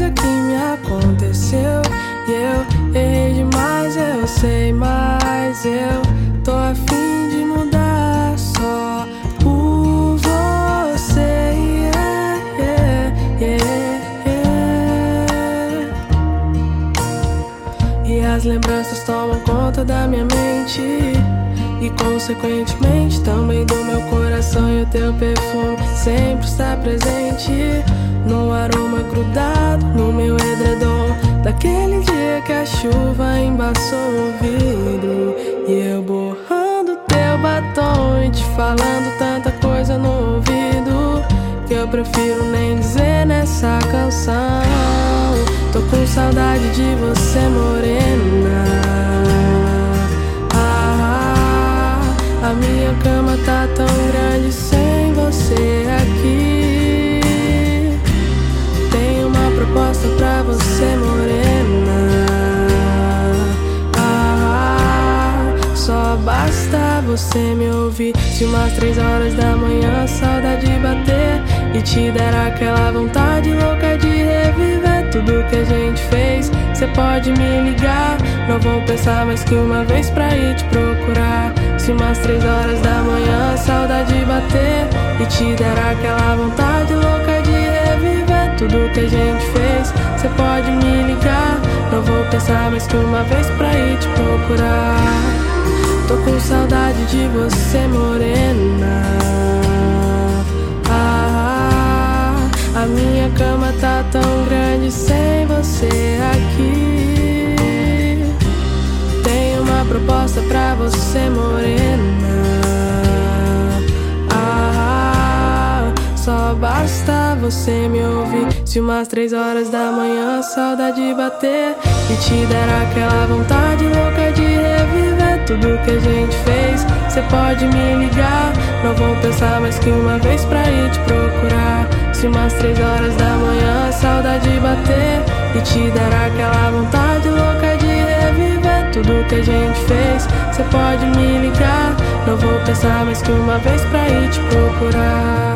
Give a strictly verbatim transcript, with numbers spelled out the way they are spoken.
coisa que me aconteceu. E eu errei demais, eu sei, mas eu tô a fim de mudar só por você. Yeah, yeah, yeah, yeah. E as lembranças tomam conta da minha mente e consequentemente também do meu coração. E o teu perfume sempre está presente no aroma grudado no meu edredom. Daquele dia que a chuva embaçou o vidro e eu borrando teu batom e te falando tanta coisa no ouvido que eu prefiro nem dizer nessa canção. Tô com saudade de você, morena. A minha cama tá tão grande sem você aqui. Tenho uma proposta pra você, morena. Ah, só basta você me ouvir. Se umas três horas da manhã a saudade bater e te der aquela vontade louca de reviver tudo que a gente fez, cê pode me ligar. Não vou pensar mais que uma vez pra ir te procurar. Se umas três horas da manhã a saudade bater e te der aquela vontade louca de reviver tudo que a gente fez, cê pode me ligar. Não vou pensar mais que uma vez pra ir te procurar. Tô com saudade de você, morena. Ah, a minha cama tá tão grande sem você aqui. Tenho uma proposta pra você, morena. Ah, só basta você me ouvir. Se umas três horas da manhã a saudade bater e te der aquela vontade louca de reviver tudo que a gente fez, cê pode me ligar. Não vou pensar mais que uma vez pra ir te procurar. Se umas três horas da manhã a saudade bater e te der aquela vontade louca de reviver tudo que a gente fez, cê pode me ligar. Não vou pensar mais que uma vez pra ir te procurar.